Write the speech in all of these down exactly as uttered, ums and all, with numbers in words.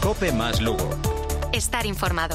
COPE más Lugo. Estar informado.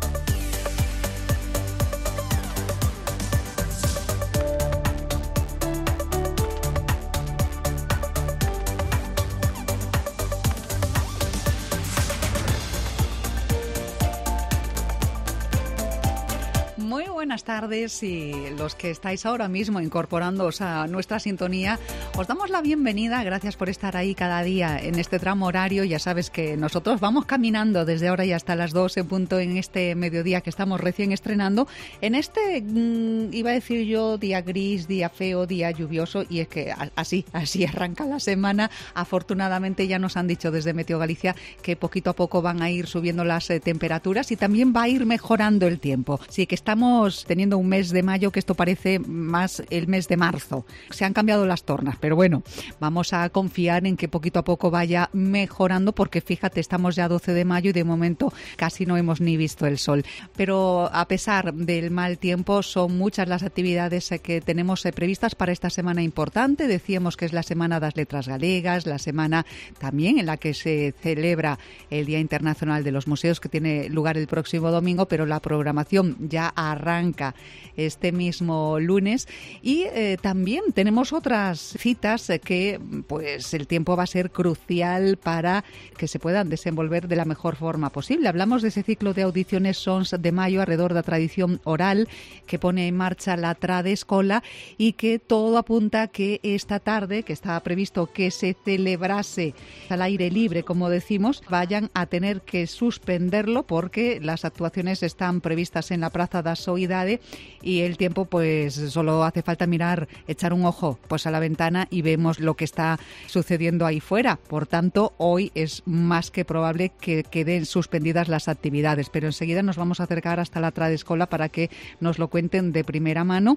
Muy buenas tardes, y los que estáis ahora mismo incorporándoos a nuestra sintonía, os damos la bienvenida. Gracias por estar ahí cada día en este tramo horario. Ya sabes que nosotros vamos caminando desde ahora y hasta las dos en punto en este mediodía que estamos recién estrenando, en este, mmm, iba a decir yo, día gris, día feo, día lluvioso, y es que así, así arranca la semana. Afortunadamente ya nos han dicho desde Meteo Galicia que poquito a poco van a ir subiendo las eh, temperaturas y también va a ir mejorando el tiempo. Así que estamos teniendo un mes de mayo que esto parece más el mes de marzo. Se han cambiado las tornas, pero bueno, vamos a confiar en que poquito a poco vaya mejorando, porque fíjate, estamos ya a doce de mayo y de momento casi no hemos ni visto el sol. Pero a pesar del mal tiempo, son muchas las actividades que tenemos previstas para esta semana importante. Decíamos que es la Semana das Letras Galegas, la semana también en la que se celebra el Día Internacional de los Museos, que tiene lugar el próximo domingo, pero la programación ya arranca este mismo lunes, y eh, también tenemos otras citas eh, que pues el tiempo va a ser crucial para que se puedan desenvolver de la mejor forma posible. Hablamos de ese ciclo de audiciones Sons de Mayo alrededor da tradición oral que pone en marcha la Trade Escola, y que todo apunta a que esta tarde, que estaba previsto que se celebrase al aire libre, como decimos, vayan a tener que suspenderlo porque las actuaciones están previstas en la Praza da Soidade, y el tiempo, pues solo hace falta mirar, echar un ojo pues a la ventana y vemos lo que está sucediendo ahí fuera. Por tanto, hoy es más que probable que queden suspendidas las actividades, pero enseguida nos vamos a acercar hasta la Trade Escola para que nos lo cuenten de primera mano,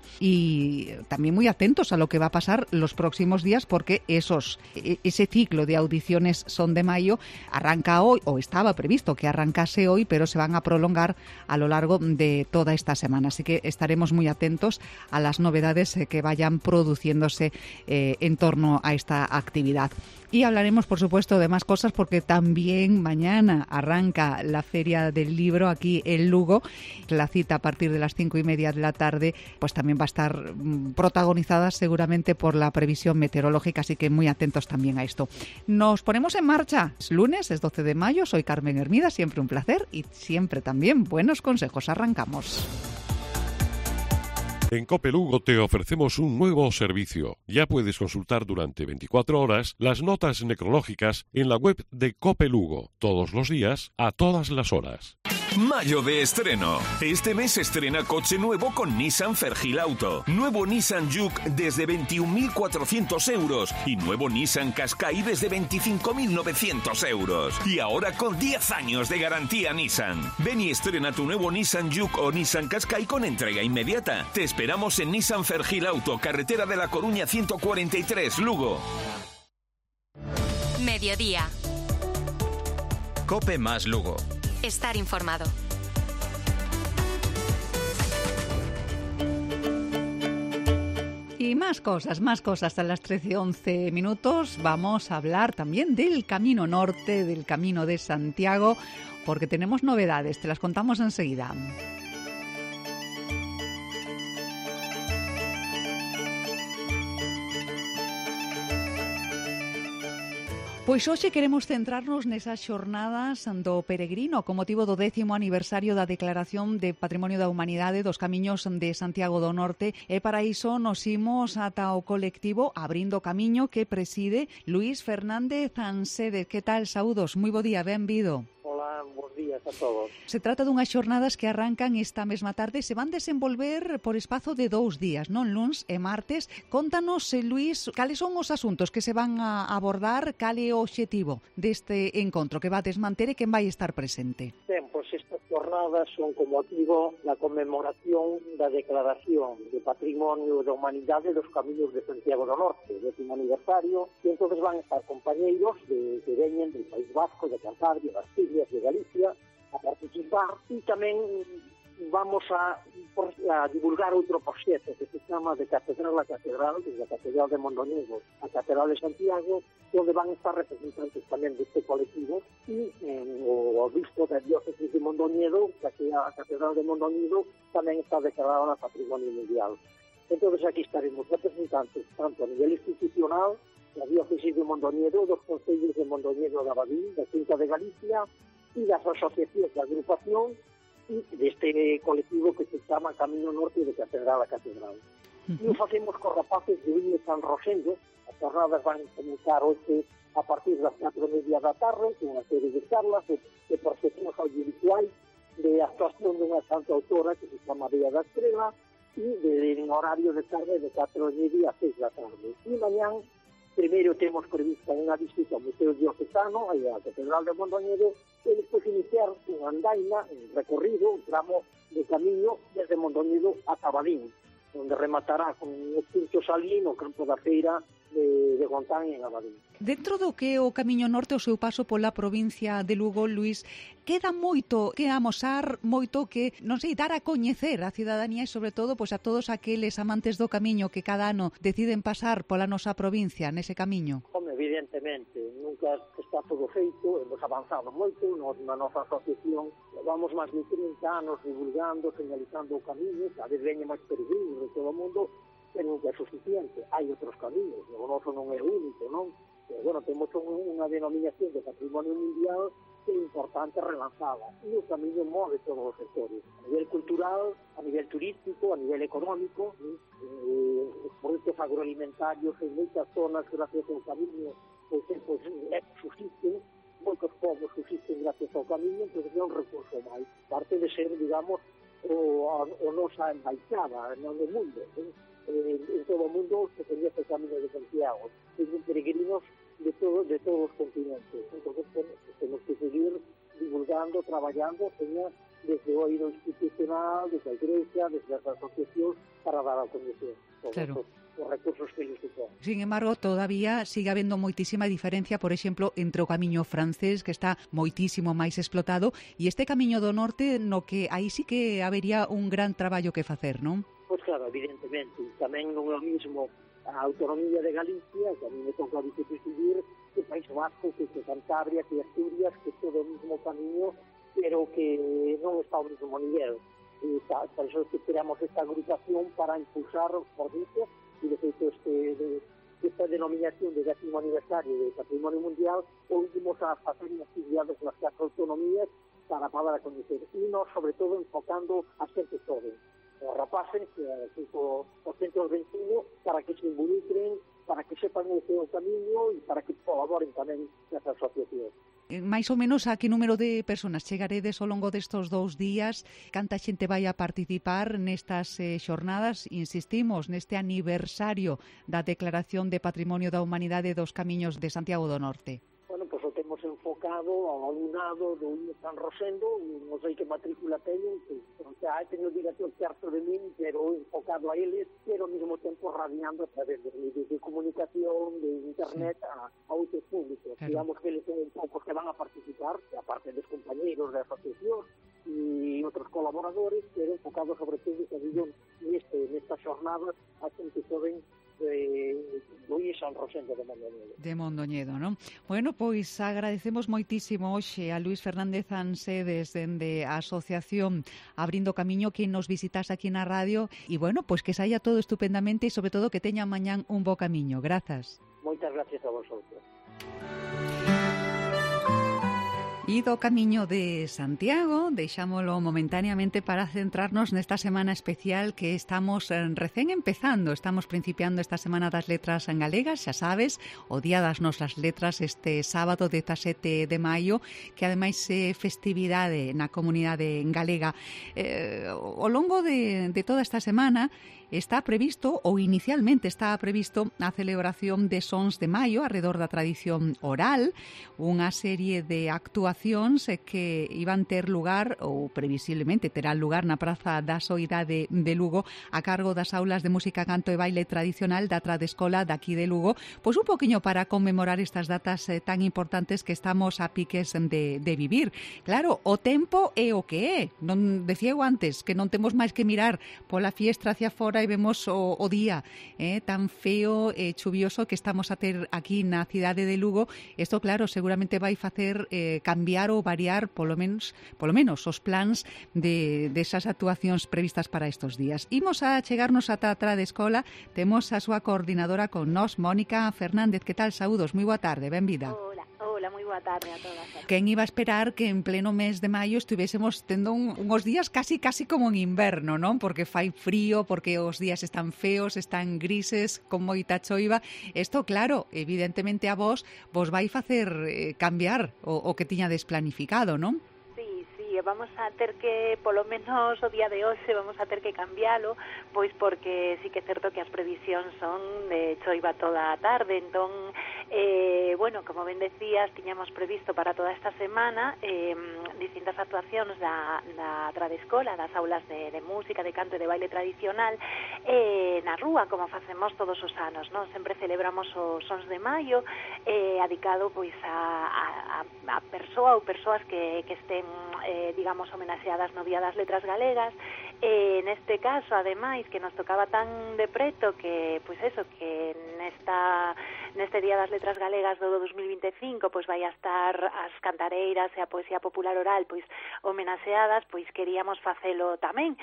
y también muy atentos a lo que va a pasar los próximos días, porque esos ese ciclo de audiciones Son de Mayo arranca hoy, o estaba previsto que arrancase hoy, pero se van a prolongar a lo largo de toda esta semana. Así que estaremos muy atentos a las novedades que vayan produciéndose eh, en torno a esta actividad. Y hablaremos, por supuesto, de más cosas, porque también mañana arranca la Feria del Libro aquí en Lugo. La cita a partir de las cinco y media de la tarde pues también va a estar protagonizada seguramente por la previsión meteorológica, así que muy atentos también a esto. Nos ponemos en marcha. Es lunes, es doce de mayo, soy Carmen Hermida, siempre un placer y siempre también buenos consejos. Arrancamos. En COPE Lugo te ofrecemos un nuevo servicio. Ya puedes consultar durante veinticuatro horas las notas necrológicas en la web de COPE Lugo, todos los días, a todas las horas. Mayo de estreno. Este mes estrena coche nuevo con Nissan Fairhill Auto. Nuevo Nissan Juke desde veintiún mil cuatrocientos euros y nuevo Nissan Qashqai desde veinticinco mil novecientos euros. Y ahora con diez años de garantía Nissan. Ven y estrena tu nuevo Nissan Juke o Nissan Qashqai con entrega inmediata. Te esperamos en Nissan Fairhill Auto, carretera de La Coruña ciento cuarenta y tres, Lugo. Mediodía. COPE más Lugo. Estar informado. Y más cosas, más cosas. A las trece y once minutos vamos a hablar también del Camino Norte, del Camino de Santiago, porque tenemos novedades, te las contamos enseguida. Pois hoxe queremos centrarnos nesas xornadas do peregrino con motivo do décimo aniversario da Declaración de Patrimonio da Humanidade dos Camiños de Santiago do Norte, e para iso nos imos ata o colectivo Abrindo Camiño que preside Luís Fernández Ansede. Que tal? Saúdos, moi bo día, benvido. Hola, bons días a todos. Se trata dunhas xornadas que arrancan esta mesma tarde, se van desenvolver por espazo de dous días, non, luns e martes. Contanos, Luís, cales son os asuntos que se van a abordar, cal é o obxectivo deste encontro que vades manter e quen vai estar presente? Ben, pois estas jornadas son con motivo da conmemoración da Declaración de Patrimonio da Humanidade dos Camiños de Santiago do Norte, décimo aniversario, e entonces van a estar compañeiros de, que veñen del País Vasco, de Cantabria, das Illas, de Galicia, a participar, e tamén vamos a, a divulgar outro proxecto que se chama de Catedral a Catedral, desde a Catedral de Mondoñedo a Catedral de Santiago, onde van estar representantes tamén deste colectivo, e en, o obispo da diócesis de Mondoñedo, que a Catedral de Mondoñedo tamén está declarada Patrimonio Mundial. Entón, aquí estaremos representantes tanto a nivel institucional, da diócesis de Mondoñedo, dos concellos de Mondoñedo da Abadín, da Xunta de Galicia, e das asociacións de agrupación e deste colectivo que se chama Camiño Norte de Catedral a Catedral. Uh-huh. E o facemos cos rapaces de Viña San Rosendo. As jornadas van comenzar hoxe a partir das catro e media da tarde, con unha serie de charlas, de, de proxeccións audiovisuais, de actuación dunha santa autora que se chama Bea da Estrela, e de, de horario de tarde de catro e media a seis da tarde. E mañán, primeiro temos prevista unha visita ao Museo Diocesano, aí a Catedral de Mondoñedo, e despois iniciar unha andaina, un recorrido, un tramo de camiño desde Mondoñedo a Abadín, onde rematará con os pinchos ali no campo da feira de, de Gontán en Abadín. Dentro do que o Camiño Norte, o seu paso pola provincia de Lugo, Luís, queda moito que amosar, moito que, non sei, dar a coñecer a cidadanía e, sobre todo, pois a todos aqueles amantes do camiño que cada ano deciden pasar pola nosa provincia nese camiño. Home, evidentemente, nunca está todo feito, hemos avanzado moito, nos, na nosa asociación levamos máis de trinta anos divulgando, señalizando o camiño, cada vez veñen máis peregrinos de todo o mundo, pero nunca é suficiente. Hai outros camiños, o noso non é único, non? Pero, bueno, temos unha denominación de Patrimonio Mundial que é importante relanzada. E o camiño move todos os sectores. A nivel cultural, a nivel turístico, a nivel económico, eh, os produtos agroalimentarios en moitas zonas, gracias ao camiño, pois, pois, subsisten, moitos povos subsisten gracias ao camiño, entón é un recurso máis. Parte de ser, digamos, o, a, o nosa embaixada no mundo, eh? Eh, en todo o mundo se coñece o Camiño de Santiago, son peregrinos de todo, de todos os continentes. Entonces temos que seguir divulgando, traballando, seña, desde o oído institucional, desde a Igrexa, desde as asociacións, para dar a coñecer todos claro. os, os recursos que eles son. Sin embargo, todavía sigue habendo moitísima diferencia, por exemplo, entre o camiño francés, que está moitísimo máis explotado, e este Camiño do Norte, no que aí sí que habería un gran traballo que facer, non? Pois claro, evidentemente, tamén non é o mismo a autonomía de Galicia, que a mí me toca vicepresidir, que País Vasco, que Cantabria, que Asturias, que todo o mismo camiño, pero que non está ao mesmo nivel. E ta, por eso que creamos esta agrupación para impulsar os servicios, e de feito este, de, esta denominación de décimo aniversario de Patrimonio Mundial, o últimos a facer actividades nas catro autonomías para dar a coñecer. E nós, sobre todo, enfocando a xente joven. Os rapaces, o centro veintiuno, para que se involucren, para que sepan o seu camiño e para que colaboren tamén nas asociacións. Mais ou menos a que número de persoas chegaredes ao longo destos dous días? Canta xente vai a participar nestas eh, xornadas? Insistimos, neste aniversario da Declaración de Patrimonio da Humanidade dos Camiños de Santiago do Norte. Bueno, pois o temos enfocado ao alumnado do Viña San Rosendo, non sei que matrícula teñen, que o sea, teño o director certo de min, pero enfocado a eles, pero ao mesmo tempo radiando a través de medios de comunicación, de internet, sí. a, a outros públicos. Claro. Digamos que eles son un pouco que van a participar, aparte dos compañeros da asociación e outros colaboradores, pero enfocado sobre todo, que digo, neste, nesta xornada, a xente joven de Luís San Rosendo de Mondoñedo. De Mondoñedo, non? Bueno, pois agradecemos moitísimo hoxe a Luís Fernández Ansedes dende a Asociación Abrindo Camiño que nos visitas aquí na radio e, bueno, pois que saia todo estupendamente e, sobre todo, que teñan mañán un bo camiño. Grazas. Moitas gracias a vosotros. E do Camiño de Santiago deixámolo momentaneamente para centrarnos nesta semana especial que estamos recén empezando. Estamos principiando esta Semana das Letras en Galegas, xa sabes, o Día das Nosas Letras este sábado dezasete de maio, que ademais é festividade na comunidade galega. Eh, ao longo de, de toda esta semana está previsto, ou inicialmente estaba previsto, a celebración de Sons de Maio arredor da tradición oral, unha serie de actuacións que iban ter lugar, ou previsiblemente terán lugar na Praza da Soidade de Lugo, a cargo das aulas de música, canto e baile tradicional da Tradescola daqui de Lugo, pois un poquinho para conmemorar estas datas eh, tan importantes que estamos a piques de, de vivir. Claro, o tempo é o que é. Non decía eu antes que non temos máis que mirar pola fiestra hacia fora e vemos o, o día eh, tan feo e chuvioso que estamos a ter aquí na cidade de Lugo. Isto, claro, seguramente vai facer eh, cambiar ou variar polo menos, polo menos os plans de, de esas actuacións previstas para estes días. Imos a chegarnos ata a Tradescola. Temos a súa coordinadora con nós, Mónica Fernández. Que tal? Saúdos, moi boa tarde, benvida. Hola, hola, moi boa tarde a todas. Quen iba a esperar que en pleno mes de maio estuvésemos tendo un, unhos días casi casi como en inverno, non? Porque fai frío, porque os días están feos, están grises, con moita choiva. Isto, claro, evidentemente a vos vos vai facer eh, cambiar o, o que tiñades planificado, non? Vamos a ter que, polo menos o día de hoxe, vamos a ter que cambiálo, pois porque sí que é certo que as previsións son de choiva toda a tarde, entón, eh, bueno, como ben decías, tiñamos previsto para toda esta semana eh, distintas actuacións da, da Tradescola, das aulas de, de música, de canto e de baile tradicional, eh, na rúa, como facemos todos os anos, non? Sempre celebramos os Sons de Maio, eh, adicado pois a, a, a persoa ou persoas que, que estén eh, digamos, homenaxeadas no Día das Letras Galegas. Eh, neste caso, ademais, que nos tocaba tan de preto que, pois eso, que nesta neste Día das Letras Galegas do dos mil vinte e cinco, pois vai a estar as cantareiras e a poesía popular oral, pois homenaxeadas, pois queríamos facelo tamén.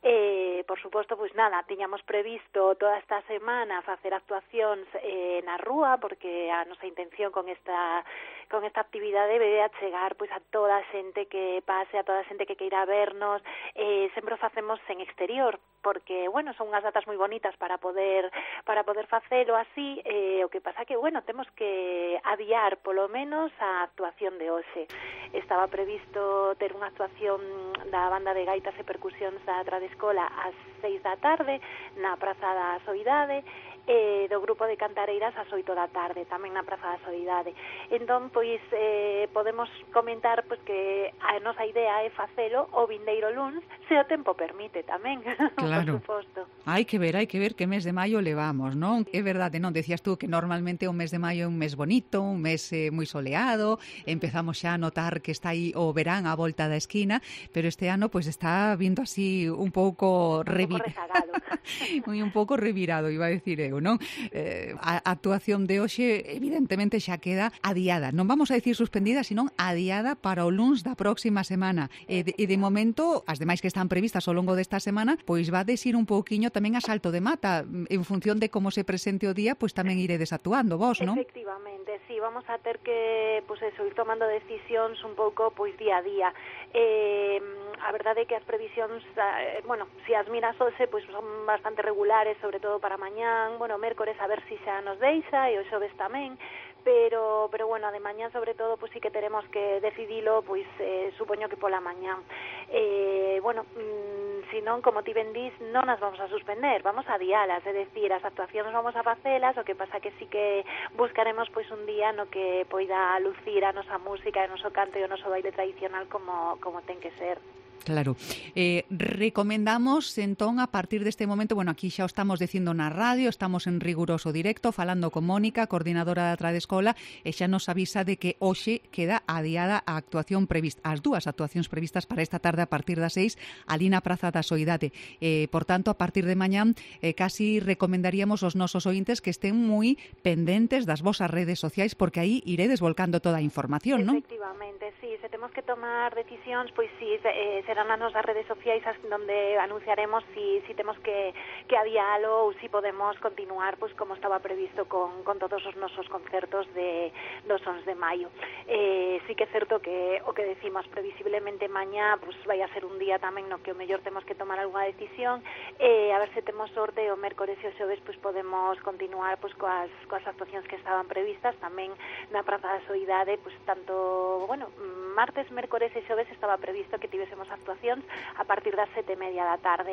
Eh, por suposto, pois nada, tiñamos previsto toda esta semana facer actuacións eh, na rúa, porque a nosa intención con esta con esta actividade é a chegar pois a toda a xente que pase, a toda a xente que queira vernos. Eh, sempre o facemos en exterior, porque, bueno, son unhas datas moi bonitas para poder para poder facelo así, eh, o que pasa que, bueno, temos que adiar polo menos a actuación de hoxe. Estaba previsto ter unha actuación da banda de gaitas e percusións da Tradescola ás seis da tarde na Praza da Soidade, eh, do grupo de cantareiras ás oito da tarde, tamén na Praza da Soidade. Entón, pois, eh, podemos comentar pois que a nosa idea é facelo o vindeiro luns, se o tempo permite tamén, claro. Por suposto. Hai que ver, hai que ver que mes de maio levamos, non? É verdade, non? Decías tú que normalmente o mes de maio é un mes bonito, un mes eh, moi soleado, empezamos xa a notar que está aí o verán á volta da esquina, pero este ano pois está vindo así un pouco revirado. Moi un pouco revirado, iba a decir eu, non? Eh, a actuación de hoxe evidentemente xa queda adiada. Non vamos a decir suspendida, senón adiada para o luns da próxima semana. E de, e de momento, as demais que están previstas ao longo desta semana, pois va a desir un pouquiño tamén a salto de mata. En función de como se presente o día, pois tamén iredes actuando vos, non? Efectivamente, sí, vamos a ter que, pois eso, ir tomando decisións un pouco, pois día a día. Eh, a verdade é que as previsións, eh, bueno, se as miras hoxe, pois son bastante regulares, sobre todo para mañán, bueno, mércores a ver se xa nos deixa, e o xoves tamén, pero pero bueno, de mañán sobre todo, pois sí que teremos que decidilo, pois eh, supoño que pola mañán. Eh, bueno, mmm, si non, como ti ben dís, non as vamos a suspender, vamos a dialas, é dicir, as actuacións vamos a facelas, o que pasa que sí que buscaremos pois un día no que poida lucir a nosa música, o noso canto e o noso baile tradicional como, como ten que ser. Claro. Eh, recomendamos, entón, a partir deste momento, bueno, aquí xa o estamos dicindo na radio, estamos en riguroso directo, falando con Mónica, coordinadora da Tradescola, e xa nos avisa de que hoxe queda adiada a actuación prevista, as dúas actuacións previstas para esta tarde a partir das seis, ali na Praza da Soidade. Eh, por tanto, a partir de mañán, eh, casi recomendaríamos aos nosos ointes que estén moi pendentes das vosas redes sociais, porque aí iredes volcando toda a información, non? Efectivamente, sí, se temos que tomar decisións, pois sí, eh, serán as nosas redes sociais donde anunciaremos si, si temos que, que adialo ou si podemos continuar pois como estaba previsto con, con todos os nosos concertos de dos Sons de Maio. Eh, sí que é certo que o que decimos previsiblemente mañá pois vai a ser un día tamén no que o mellor temos que tomar algunha decisión, eh, a ver se temos sorte o mércores e o xoves pois podemos continuar pois coas, coas actuacións que estaban previstas tamén na Praza da Soidade, pois tanto, bueno, martes, mércores e xoves estaba previsto que tivésemos actuacións a partir das sete e media da tarde.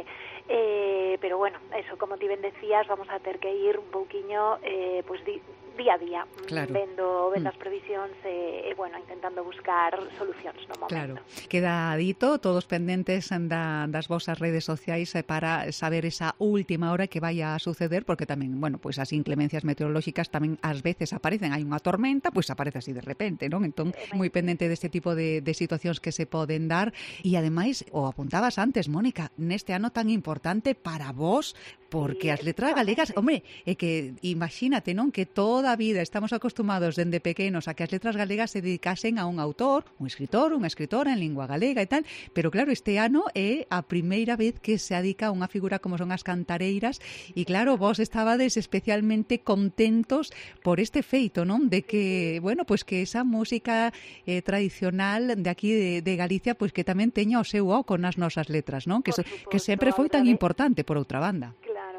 Eh, pero bueno, eso, como ti ben decías, vamos a ter que ir un pouquiño eh, pues, di, día a día, claro. vendo, vendo mm. as previsións e, e, bueno, intentando buscar solucións no momento. Claro. Queda dito, todos pendentes da, das vosas redes sociais para saber esa última hora que vai a suceder, porque tamén, bueno, pues as inclemencias meteorolóxicas tamén ás veces aparecen, hai unha tormenta, pois pues aparece así de repente, non? Entón, moi pendente deste tipo de, de situacións que se poden dar, e ademais, o apuntabas antes, Mónica, neste ano tan importante para vos, porque sí, as letras galegas, hombre, é que imagínate, non, que toda a vida estamos acostumados dende pequenos a que as letras galegas se dedicasen a un autor, un escritor, unha escritora en lingua galega e tal, pero claro, este ano é a primeira vez que se adica a unha figura como son as cantareiras, e claro, vos estabades especialmente contentos por este feito, non? De que, bueno, pues que esa música eh, tradicional de aquí de, de Galicia, pues que tamén teña o seu oco nas nosas letras, non? Que, so, que sempre foi tan importante, por outra banda.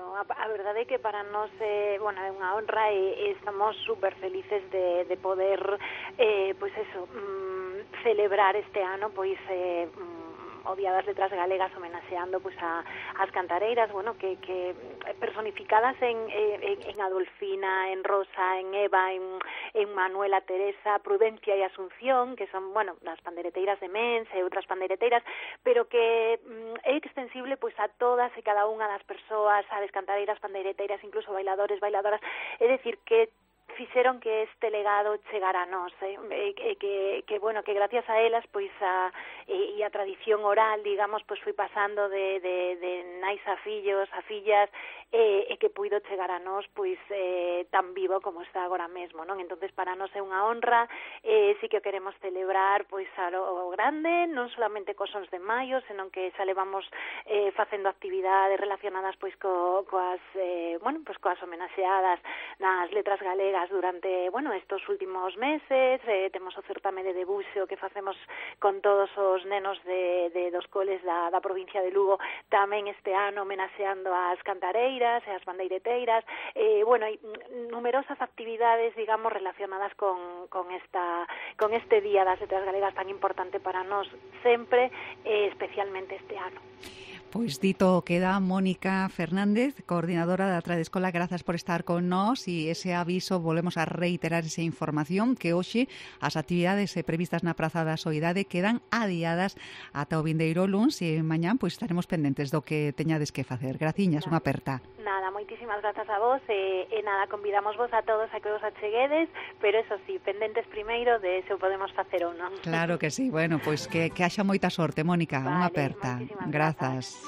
A verdade é que para nós é, bueno, é unha honra e, e estamos super felices de, de poder eh, pois eso, mm, celebrar este ano pois eh, mm, o Día das Letras Galegas homenaxeando pois a as cantareiras, bueno, que, que personificadas en, en, en Adolfina, en Rosa, en Eva, en, en Manuela, Teresa, Prudencia e Asunción, que son, bueno, as pandeireteiras de Mens e outras pandeireteiras, pero que mm, é extensible pois a todas e cada unha das persoas, sabes, cantareiras, pandeireteiras, incluso bailadores, bailadoras, é dicir que fixeron que este legado chegara a nós, eh? E, e que, que, bueno, que gracias a elas, pois, a, e, e a tradición oral, digamos, pois foi pasando de, de, de nais a fillos, a fillas, e, e que puido chegar a nós, pois, eh, tan vivo como está agora mesmo, non? Entonces, para nós é unha honra, e eh, sí que o queremos celebrar, pois, a lo grande, non solamente cos sons de maio, senón que xa levamos eh, facendo actividades relacionadas, pois, co, coas, eh, bueno, pois, coas homenaxeadas nas letras galegas durante, bueno, estos últimos meses, eh, temos o certame de debuxo que facemos con todos os nenos de, de dos coles da, da provincia de Lugo, tamén este ano homenaxeando as cantareiras e as bandeireteiras, eh, bueno, hai numerosas actividades, digamos, relacionadas con, con, esta, con este Día das Letras Galegas tan importante para nós sempre, e eh, especialmente este ano. Pois dito queda, Mónica Fernández, coordinadora da Tradescola, grazas por estar con nós, e ese aviso, volvemos a reiterar esa información, que hoxe as actividades previstas na Praza da Soidade quedan adiadas ata o vindeiro luns, e mañán pois estaremos pendentes do que teñades que facer. Graciñas, unha aperta. Nada, moitísimas grazas a vos, e, e nada, convidamos vos a todos a que vos acheguedes, pero eso sí, pendentes primeiro de se o podemos facer ou non. Claro que sí, bueno, pois que, que haxa moita sorte, Mónica, vale, unha aperta. Grazas.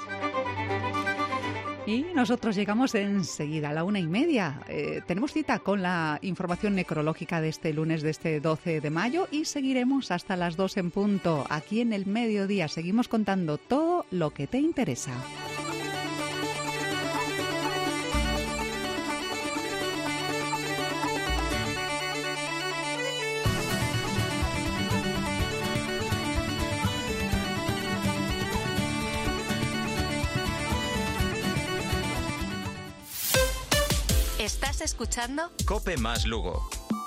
Y nosotros llegamos enseguida a la una y media. Eh, tenemos cita con la información necrológica de este lunes, de este doce de mayo, y seguiremos hasta las dos en punto. Aquí en el mediodía seguimos contando todo lo que te interesa. ¿Estás escuchando? Cope más Lugo.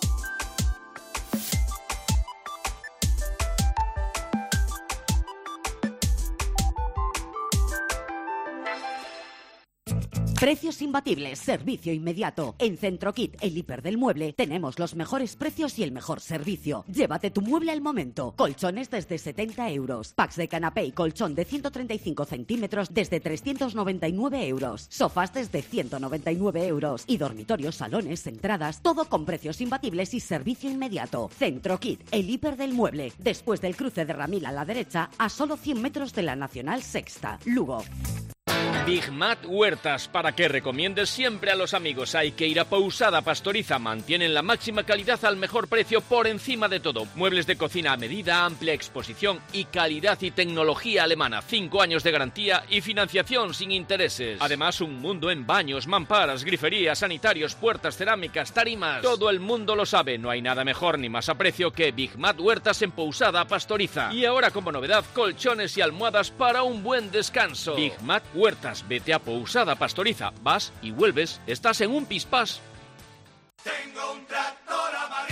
Precios imbatibles, servicio inmediato. En Centrokit, el hiper del mueble, tenemos los mejores precios y el mejor servicio. Llévate tu mueble al momento. Colchones desde setenta euros. Packs de canapé y colchón de ciento treinta y cinco centímetros desde trescientos noventa y nueve euros. Sofás desde ciento noventa y nueve euros. Y dormitorios, salones, entradas, todo con precios imbatibles y servicio inmediato. Centrokit, el hiper del mueble. Después del cruce de Ramil a la derecha, a solo cien metros de la Nacional Sexta. Lugo. Big Mat Huertas, para que recomiendes siempre a los amigos. Hay que ir a Pousada Pastoriza. Mantienen la máxima calidad al mejor precio por encima de todo. Muebles de cocina a medida, amplia exposición y calidad y tecnología alemana. Cinco años de garantía y financiación sin intereses. Además, un mundo en baños, mamparas, griferías, sanitarios, puertas, cerámicas, tarimas. Todo el mundo lo sabe. No hay nada mejor ni más a precio que Big Mat Huertas en Pousada Pastoriza. Y ahora, como novedad, colchones y almohadas para un buen descanso. Big Mat Huertas. Vete a Pousada Pastoriza, vas y vuelves, estás en un pispás. Tengo un tractor amarillo.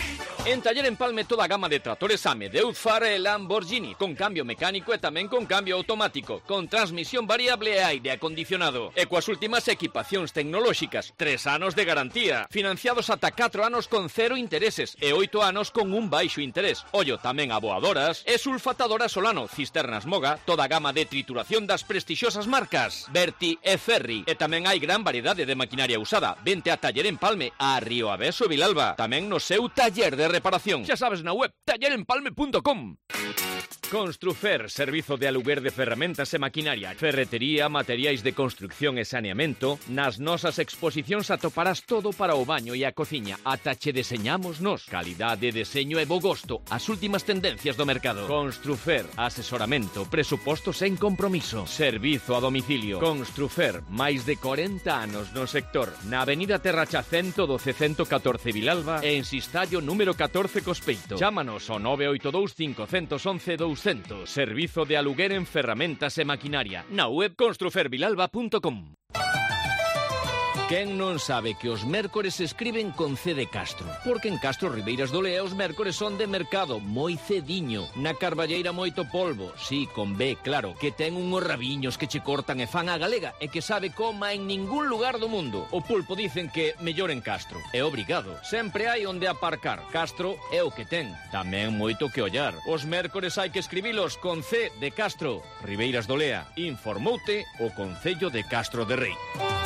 En Taller Empalme toda a gama de tractores Amedeus, Fara e Lamborghini, con cambio mecánico e tamén con cambio automático, con transmisión variable e aire acondicionado. E coas últimas equipacións tecnolóxicas, tres anos de garantía, financiados ata catro anos con cero intereses e oito anos con un baixo interés. Ollo tamén aboadoras e sulfatadoras Solano, cisternas Moga, toda a gama de trituración das prestixiosas marcas Berti e Ferri. E tamén hai gran variedade de maquinaria usada. Vente a Taller Empalme, a Río Aveso e Vilalba, tamén no seu taller de reparación. Xa sabes, na web taller empalme punto com. Construfer, servizo de aluguer de ferramentas e maquinaria, ferretería, materiais de construcción e saneamento. Nas nosas exposicións atoparás todo para o baño e a cociña. Ata che deseñamos nos. Calidade, deseño e bo gosto. As últimas tendencias do mercado. Construfer, asesoramento, presupostos en compromiso. Servizo a domicilio. Construfer, máis de corenta anos no sector. Na avenida Terracha ciento doce ciento catorce Vilalba e en Sistallo número catorce Cospeito. Chámanos ao nove oito dous cinco uno uno dous cero cero. Servizo de aluguer en ferramentas e maquinaria. Na web construfer vilalba punto com. Quen non sabe que os mércores se escriben con C de Castro? Porque en Castro Ribeiras do Lea os mércores son de mercado, moi cediño. Na Carballeira moito polvo, sí, con B, claro, que ten unhos rabiños que che cortan e fan a galega e que sabe coma en ningún lugar do mundo. O pulpo dicen que mellor en Castro. É obrigado. Sempre hai onde aparcar. Castro é o que ten. Tamén moito que ollar. Os mércores hai que escribilos con C de Castro. Ribeiras do Lea. Informoute o Concello de Castro de Rei.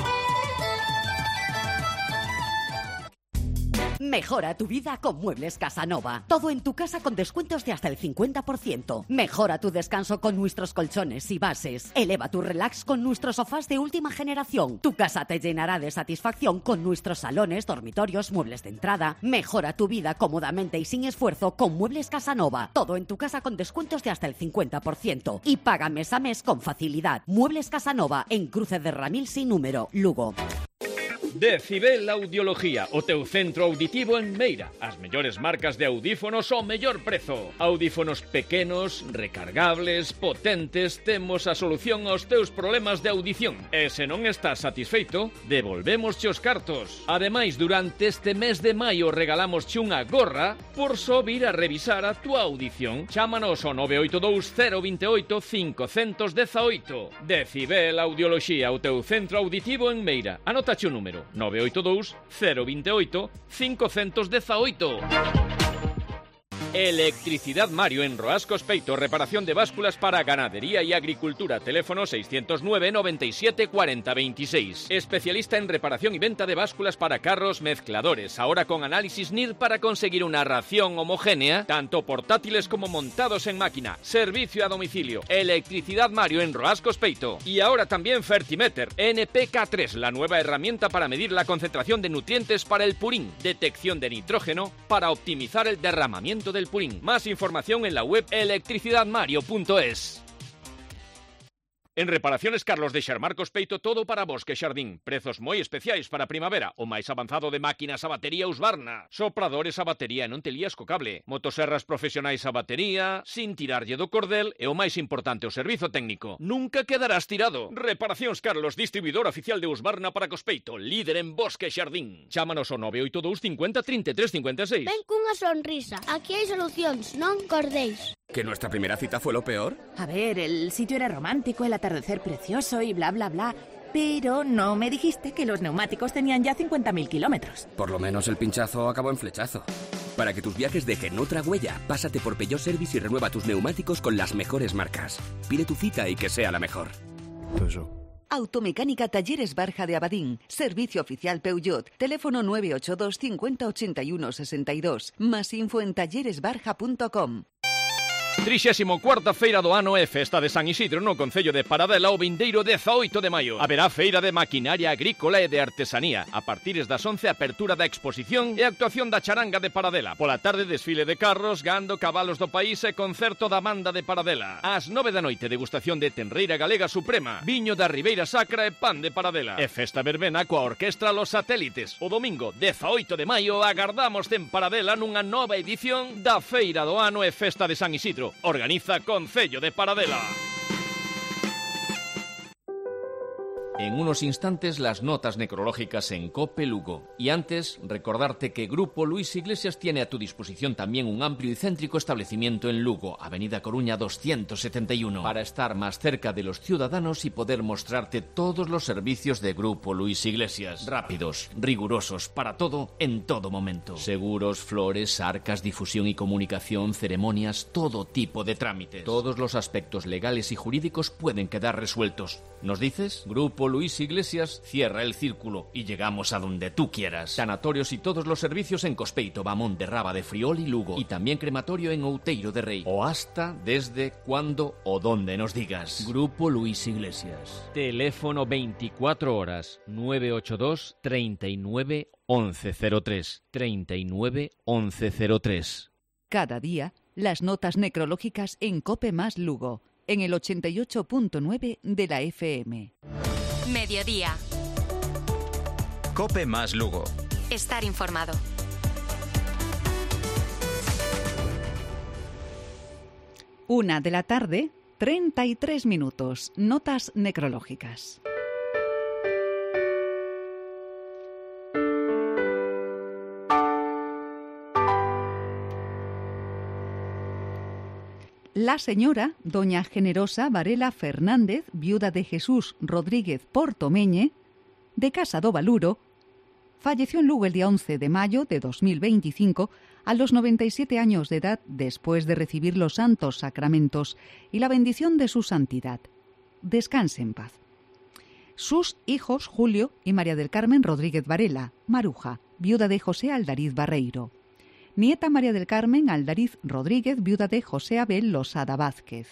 Mejora tu vida con Muebles Casanova. Todo en tu casa con descuentos de hasta el cincuenta por ciento. Mejora tu descanso con nuestros colchones y bases. Eleva tu relax con nuestros sofás de última generación. Tu casa te llenará de satisfacción con nuestros salones, dormitorios, muebles de entrada. Mejora tu vida cómodamente y sin esfuerzo con Muebles Casanova. Todo en tu casa con descuentos de hasta el cincuenta por ciento. Y paga mes a mes con facilidad. Muebles Casanova en Cruce de Ramil sin número, Lugo. Decibel Audiología, o teu centro auditivo en Meira. As mellores marcas de audífonos ao mellor prezo. Audífonos pequenos, recargables, potentes. Temos a solución aos teus problemas de audición. E se non estás satisfeito, devolvemos os cartos. Ademais, durante este mes de maio regalamos unha gorra por só vir a revisar a túa audición. Chámanos ao nove oito dous cero dos oito cinco uno ocho. Decibel Audiología, o teu centro auditivo en Meira. Anotache o número. nove oito dous cero dos oito cinco uno ocho. Electricidad Mario en Roascos Peito, reparación de básculas para ganadería y agricultura. Teléfono seiscientos nueve noventa y siete cuarenta veintiséis. Especialista en reparación y venta de básculas para carros mezcladores. Ahora con análisis N I R para conseguir una ración homogénea, tanto portátiles como montados en máquina. Servicio a domicilio. Electricidad Mario en Roascos Peito. Y ahora también Fertimeter N P K tres, la nueva herramienta para medir la concentración de nutrientes para el purín. Detección de nitrógeno para optimizar el derramamiento del purín. Más información en la web electricidad mario punto es. En Reparaciones Carlos de Xarmarcos Peito, todo para bosque e xardín. Prezos moi especiais para primavera. O máis avanzado de máquinas a batería Husqvarna. Sopradores a batería e non te lías co cable. Motoserras profesionais a batería, sin tirarlle do cordel e o máis importante, o servizo técnico. Nunca quedarás tirado. Reparacións Carlos, distribuidor oficial de Husqvarna para Cospeito, líder en bosque e xardín. Chámanos ao nove oito dous cincuenta treinta e tres cincuenta e seis. Ven cunha sonrisa. Aquí hai solucións, non cordéis. ¿Que nuestra primera cita fue lo peor? A ver, el sitio era romántico, el atardecer precioso y bla, bla, bla. Pero no me dijiste que los neumáticos tenían ya cincuenta mil kilómetros. Por lo menos el pinchazo acabó en flechazo. Para que tus viajes dejen otra huella, pásate por Peugeot Service y renueva tus neumáticos con las mejores marcas. Pide tu cita y que sea la mejor. Peugeot. Automecánica Talleres Barja de Abadín. Servicio oficial Peugeot. Teléfono nueve ocho dos cincuenta ochenta y uno sesenta y dos. Más info en talleres barja punto com. trixésima cuarta Feira do Ano e Festa de San Isidro no Concello de Paradela o vindeiro dezaoito de maio. Haberá feira de maquinaria agrícola e de artesanía. A partir das once, apertura da exposición e actuación da charanga de Paradela. Pola tarde, desfile de carros, gando, cabalos do país e concerto da banda de Paradela. Ás nove da noite, degustación de tenreira galega suprema, viño da Ribeira Sacra e pan de Paradela. E festa verbena coa orquestra Los Satélites. O domingo, dezaoito de maio, agardamos en Paradela nunha nova edición da Feira do Ano e Festa de San Isidro. Organiza Concello de Paradela. En unos instantes las notas necrológicas en COPE Lugo. Y antes, recordarte que Grupo Luis Iglesias tiene a tu disposición también un amplio y céntrico establecimiento en Lugo, Avenida Coruña doscientos setenta y uno, para estar más cerca de los ciudadanos y poder mostrarte todos los servicios de Grupo Luis Iglesias. Rápidos, rigurosos, para todo, en todo momento. Seguros, flores, arcas, difusión y comunicación, ceremonias, todo tipo de trámites. Todos los aspectos legales y jurídicos pueden quedar resueltos. ¿Nos dices? Grupo Luis Iglesias cierra el círculo y llegamos a donde tú quieras. Sanatorios y todos los servicios en Cospeito, Bamón de Raba de Friol y Lugo. Y también crematorio en Outeiro de Rei. O hasta, desde, cuando o donde nos digas. Grupo Luis Iglesias. Teléfono veinticuatro horas nueve ocho dos, treinta y nueve, once cero tres. treinta y nueve, once cero tres. Cada día, las notas necrológicas en COPE más Lugo, en el ochenta y ocho punto nueve de la F M. Mediodía. COPE más Lugo. Estar informado. Una de la tarde, treinta y tres minutos. Notas necrológicas. La señora, doña Generosa Varela Fernández, viuda de Jesús Rodríguez Portomeñe, de Casa do Valuro, falleció en Lugo el día once de mayo de dos mil veinticinco a los noventa y siete años de edad después de recibir los santos sacramentos y la bendición de su santidad. Descanse en paz. Sus hijos Julio y María del Carmen Rodríguez Varela, Maruja, viuda de José Aldariz Barreiro. Nieta María del Carmen Aldariz Rodríguez, viuda de José Abel Losada Vázquez.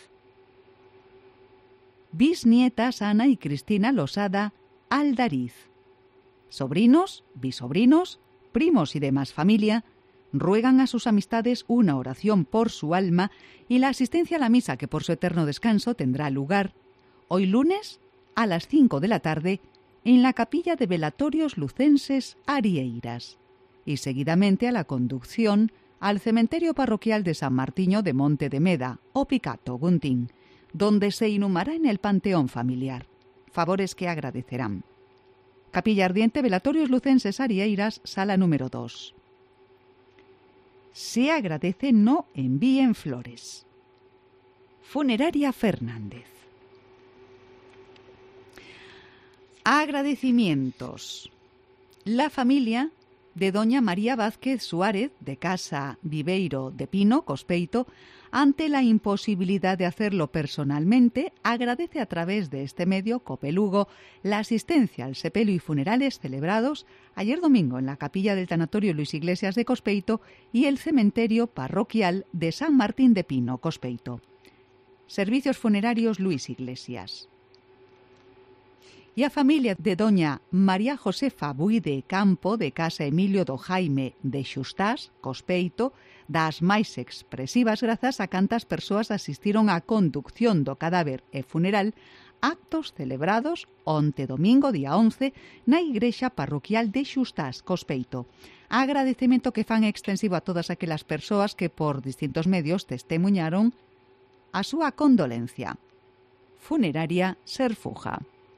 Bisnietas Ana y Cristina Losada Aldariz. Sobrinos, bisobrinos, primos y demás familia ruegan a sus amistades una oración por su alma y la asistencia a la misa que por su eterno descanso tendrá lugar hoy lunes a las cinco de la tarde en la capilla de Velatorios Lucenses Arieiras y seguidamente a la conducción al cementerio parroquial de San Martiño de Monte de Meda, o Picato, Guntín, donde se inhumará en el panteón familiar. Favores que agradecerán. Capilla Ardiente, Velatorios Lucenses Arieiras, sala número dos. Se agradece no envíen flores. Funeraria Fernández. Agradecimientos. La familia de doña María Vázquez Suárez, de Casa Viveiro de Pino, Cospeito, ante la imposibilidad de hacerlo personalmente, agradece a través de este medio, COPE Lugo, la asistencia al sepelio y funerales celebrados ayer domingo en la capilla del Tanatorio Luis Iglesias de Cospeito y el cementerio parroquial de San Martín de Pino, Cospeito. Servicios funerarios Luis Iglesias. Y a familia de doña María Josefa Buide Campo, de Casa Emilio do Jaime de Xustás, Cospeito, das máis expresivas grazas a cantas persoas asistiron á conducción do cadáver e funeral, actos celebrados onte domingo día once na igrexa parroquial de Xustás, Cospeito. Agradecemento que fan extensivo a todas aquelas persoas que por distintos medios testemunharon a súa condolencia. Funeraria Serfuja.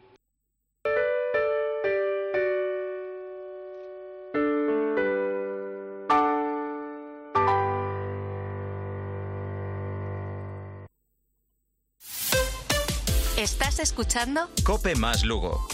¿Estás escuchando? COPE más Lugo.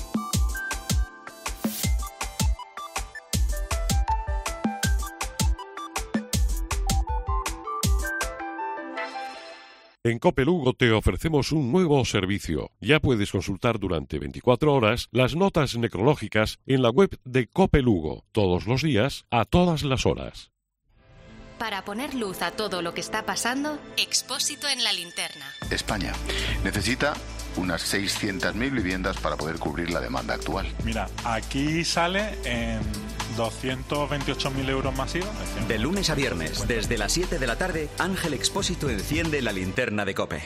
En COPE Lugo te ofrecemos un nuevo servicio. Ya puedes consultar durante veinticuatro horas las notas necrológicas en la web de COPE Lugo, todos los días, a todas las horas. Para poner luz a todo lo que está pasando, Expósito en la linterna. España necesita unas seiscientas mil viviendas para poder cubrir la demanda actual. Mira, aquí sale en doscientos veintiocho mil euros masiva. De lunes a viernes, desde las siete de la tarde, Ángel Expósito enciende la linterna de COPE.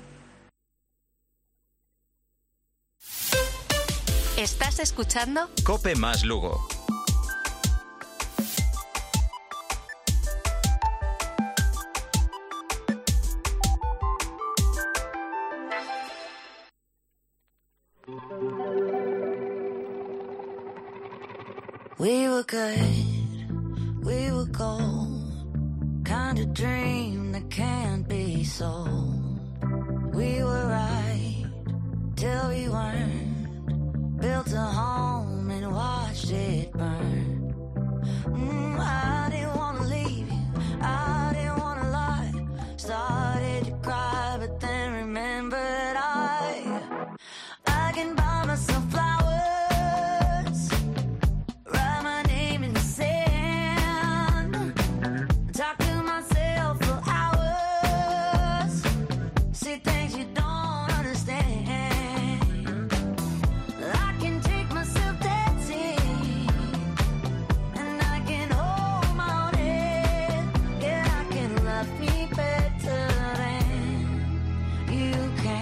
¿Estás escuchando? COPE más Lugo. We were good, we were gold, kind of dream that can't be sold. We were right till we weren't, built a home and watched it burn. Mm, I didn't want to leave you, I didn't want to lie, started to cry but then remembered I I can buy myself flowers, write my name in the sand, talk to myself for hours, see things you don't understand. I can take myself dancing, and I can hold my own head. Yeah, I can love me better than you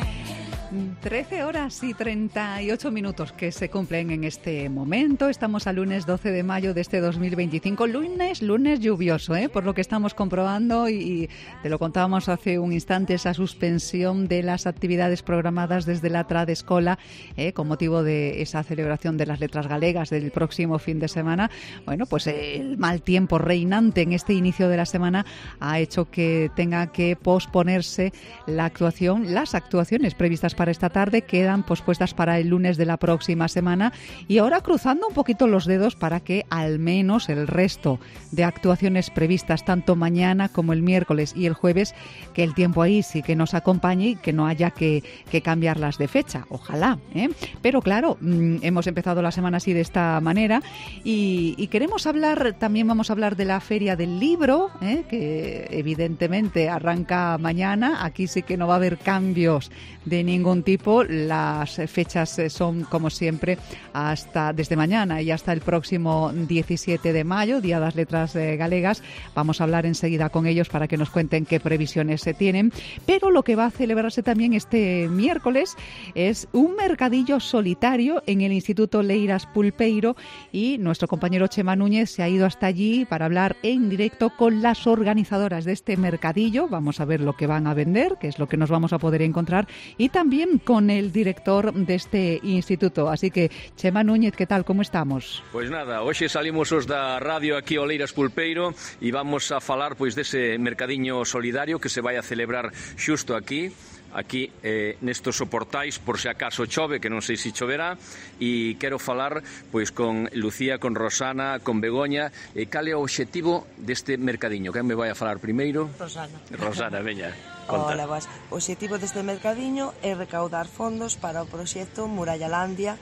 can. trece horas y treinta y ocho minutos que se cumplen en este momento. Estamos a lunes doce de mayo de este dos mil veinticinco. Lunes, lunes lluvioso, ¿eh? Por lo que estamos comprobando, y te lo contábamos hace un instante, esa suspensión de las actividades programadas desde la Tradescola, ¿eh? Con motivo de esa celebración de las letras galegas del próximo fin de semana. Bueno, pues el mal tiempo reinante en este inicio de la semana ha hecho que tenga que posponerse la actuación, las actuaciones previstas para esta tarde quedan pospuestas para el lunes de la próxima semana, y ahora cruzando un poquito los dedos para que al menos el resto de actuaciones previstas tanto mañana como el miércoles y el jueves, que el tiempo ahí sí que nos acompañe y que no haya que, que cambiarlas de fecha, ojalá, ¿eh? Pero claro, mmm, hemos empezado la semana así de esta manera, y, y queremos hablar, también vamos a hablar de la Feria del Libro, ¿eh? Que evidentemente arranca mañana. Aquí sí que no va a haber cambios de ningún tipo. Las fechas son, como siempre, hasta desde mañana y hasta el próximo diecisiete de mayo, Día de las Letras eh, Galegas. Vamos a hablar enseguida con ellos para que nos cuenten qué previsiones se tienen. Pero lo que va a celebrarse también este miércoles es un mercadillo solitario en el Instituto Leiras Pulpeiro, y nuestro compañero Chema Núñez se ha ido hasta allí para hablar en directo con las organizadoras de este mercadillo. Vamos a ver lo que van a vender, qué es lo que nos vamos a poder encontrar, y también con el director de este instituto. Así que, Chema Núñez, ¿qué tal? ¿Cómo estamos? Pois nada, hoxe salimos os da radio aquí ao Leiras Pulpeiro e vamos a falar pois dese mercadiño solidario que se vai a celebrar xusto aquí, aquí eh, nestos soportais, por se acaso chove, que non sei se choverá, e quero falar pois con Lucía, con Rosana, con Begoña. E cal é o obxectivo deste mercadiño? Quen me vai a falar primeiro? Rosana. Rosana, veña. Conta. Hola, boas. O obxectivo deste mercadiño é recaudar fondos para o proxecto Murallalandia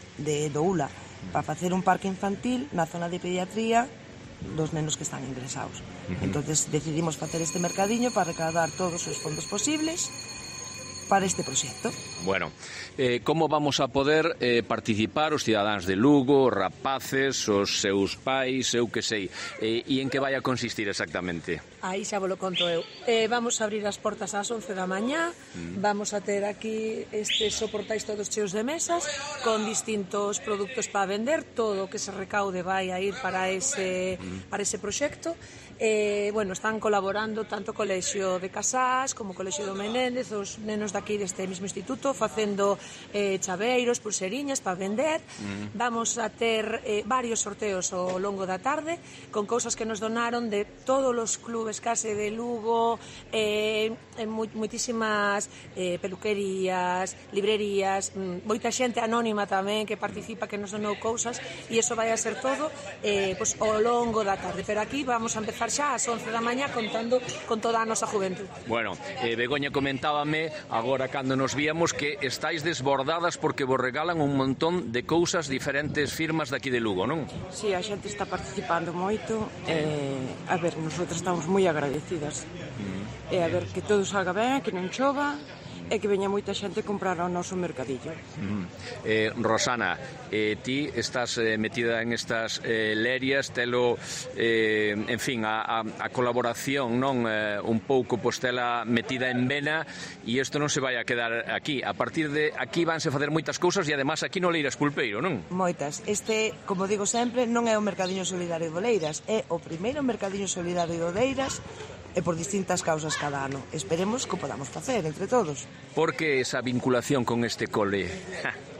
de Doula, para facer un parque infantil na zona de pediatría dos nenos que están ingresados. Uh-huh. Entonces decidimos facer este mercadiño para recaudar todos os fondos posibles para este proxecto. Bueno, eh, como vamos a poder eh, participar os cidadáns de Lugo, os rapaces, os seus pais, eu que sei, eh, e en que vai a consistir exactamente? Aí xa vos lo conto eu. Eh, vamos a abrir as portas ás once da mañá, mm. vamos a ter aquí estes soportais todos cheos de mesas, con distintos produtos para vender, todo o que se recaude vai a ir para ese, mm. para ese proxecto. Eh, bueno, están colaborando tanto o Colexio de Casás como o Colexio do Menéndez, os nenos daqui deste mismo instituto, facendo eh, chaveiros, pulseriñas para vender. Mm. Vamos a ter eh, varios sorteos ao longo da tarde con cousas que nos donaron de todos os clubes case de Lugo, eh, en mu muitísimas eh, peluquerías, librerías, mm, moita xente anónima tamén que participa, que nos donou cousas, e iso vai a ser todo eh, pues, ao longo da tarde. Pero aquí vamos a empezar xa ás once da mañá contando con toda a nosa juventud. Bueno, eh, Begoña comentábame agora cando nos víamos que estáis desbordadas porque vos regalan un montón de cousas diferentes firmas daqui de Lugo, non? Si, sí, a xente está participando moito. Eh, a ver, nosotros estamos moi agradecidas. Mm. E eh, a ver, que todo salga ben, que non chova, e que veña moita xente comprar ao noso mercadillo. Mm. Eh, Rosana, eh, ti estás eh, metida en estas eh, lerias, telo, eh, en fin, a, a, a colaboración, non? Eh, un pouco, pois, tela metida en vena, e isto non se vai a quedar aquí. A partir de aquí vanse facer moitas cousas, e además aquí no Leiras Pulpeiro, non? Moitas. Este, como digo sempre, non é o mercadiño solidario do Leiras, é o primeiro mercadiño solidario do Leiras, e por distintas causas cada ano. Esperemos que o podamos facer entre todos. Por que esa vinculación con este cole?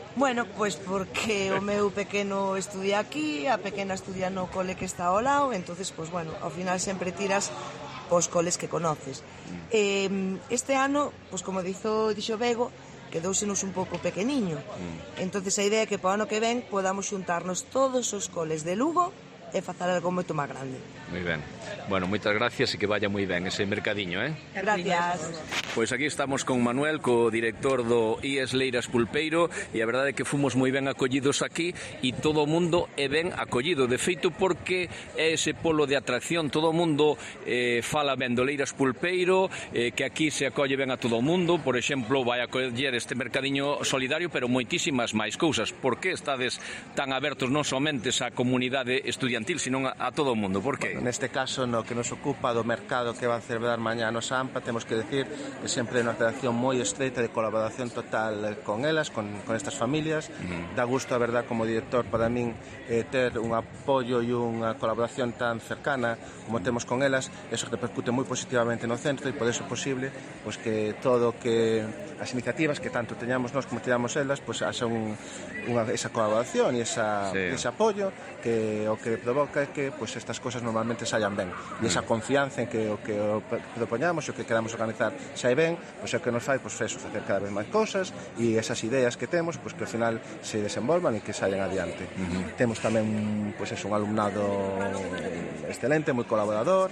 Bueno, pois porque o meu pequeno estudia aquí, a pequena estudia no cole que está ao lado, entonces, pois bueno, ao final sempre tiras os coles que conoces. Eh, este ano, pois como dixo, dixo Bego, quedóusenos un pouco pequeniño. Entonces a idea é que para o ano que ven podamos xuntarnos todos os coles de Lugo e facer algo moito máis grande. Moi ben. Bueno, moitas gracias e que vaya moi ben ese mercadiño, eh? Gracias. Pois aquí estamos con Manuel, co director do I E S Leiras Pulpeiro, e a verdade é que fomos moi ben acollidos aquí e todo o mundo é ben acollido, de feito porque é ese polo de atracción, todo o mundo eh, fala ben do Leiras Pulpeiro, eh, que aquí se acolle ben a todo o mundo, por exemplo, vai acoller este mercadiño solidario, pero moitísimas máis cousas. Por que estades tan abertos non somente á comunidade estudiantil, sino a, a todo o mundo? Por que? Bueno, neste caso, no que nos ocupa do mercado que van celebrar mañá no Sampa, temos que decir que sempre é unha relación moi estreita de colaboración total con elas, con, con estas familias. Uh-huh. Dá gusto, a verdad, como director, para min, eh, ter un apoio e unha colaboración tan cercana como temos con elas. Eso repercute moi positivamente no centro e por eso é posible pues, que todo que as iniciativas que tanto teñamos nós como teñamos elas, pues, haxa un, unha, esa colaboración e esa, sí. ese apoio que o que provoca é que pues, estas cosas normalmente saian ben. E esa confianza en que o que o propoñamos e o que queramos organizar sai ben, pois é o que nos fai pois, eso, facer cada vez máis cousas e esas ideas que temos pois, que ao final se desenvolvan e que saian adiante. Uh-huh. Temos tamén pois, eso, un alumnado excelente, moi colaborador,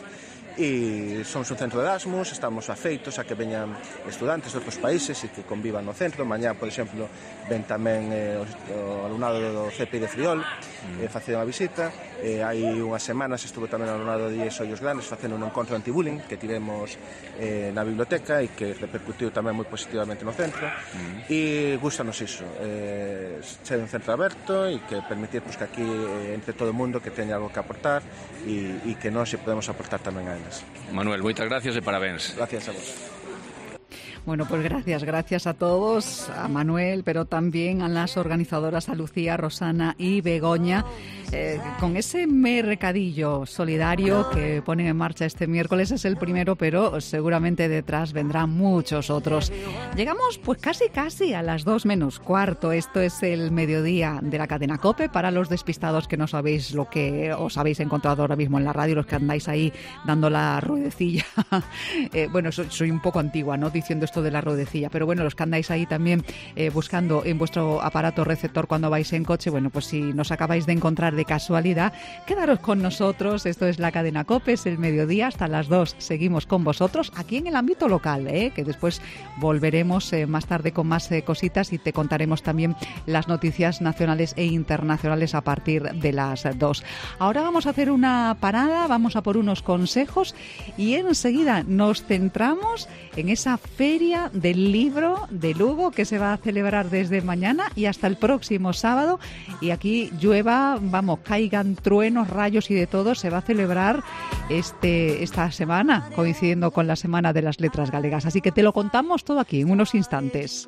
e somos un centro de Erasmus, estamos afeitos a que veñan estudantes de outros países e que convivan no centro. Mañá, por exemplo, ven tamén eh, o, o alumnado do C P I de Friol mm. eh, facendo unha visita. Eh, hai unhas semanas estuvo tamén o alumnado de I E S Ollos Grandes facendo un encontro anti-bullying que tivemos eh, na biblioteca e que repercutiu tamén moi positivamente no centro. Mm. E gustanos iso, eh, ser un centro aberto e que permitir pues, que aquí eh, entre todo o mundo que teña algo que aportar e, e que nós se podemos aportar tamén a eles. Manuel, moitas gracias e parabéns. Gracias a vos. Bueno, pues gracias, gracias a todos, a Manuel, pero también a las organizadoras, a Lucía, Rosana y Begoña, eh, con ese mercadillo solidario que ponen en marcha este miércoles. Es el primero, pero seguramente detrás vendrán muchos otros. Llegamos pues casi casi a las dos menos cuarto. Esto es el mediodía de la cadena COPE. Para los despistados que no sabéis lo que os habéis encontrado ahora mismo en la radio, los que andáis ahí dando la ruedecilla. eh, bueno, soy, soy un poco antigua, ¿no? Diciendo esto de la ruedecilla, pero bueno, los que andáis ahí también eh, buscando en vuestro aparato receptor cuando vais en coche, bueno, pues si nos acabáis de encontrar de casualidad, quedaros con nosotros. Esto es la cadena COPE, es el mediodía, hasta las dos seguimos con vosotros aquí en el ámbito local, ¿eh? Que después volveremos eh, más tarde con más eh, cositas y te contaremos también las noticias nacionales e internacionales a partir de las dos. Ahora vamos a hacer una parada, vamos a por unos consejos y enseguida nos centramos en esa feria del libro de Lugo que se va a celebrar desde mañana y hasta el próximo sábado. Y aquí llueva, vamos, caigan truenos, rayos y de todo, se va a celebrar este esta semana, coincidiendo con la Semana de las Letras Galegas. Así que te lo contamos todo aquí en unos instantes.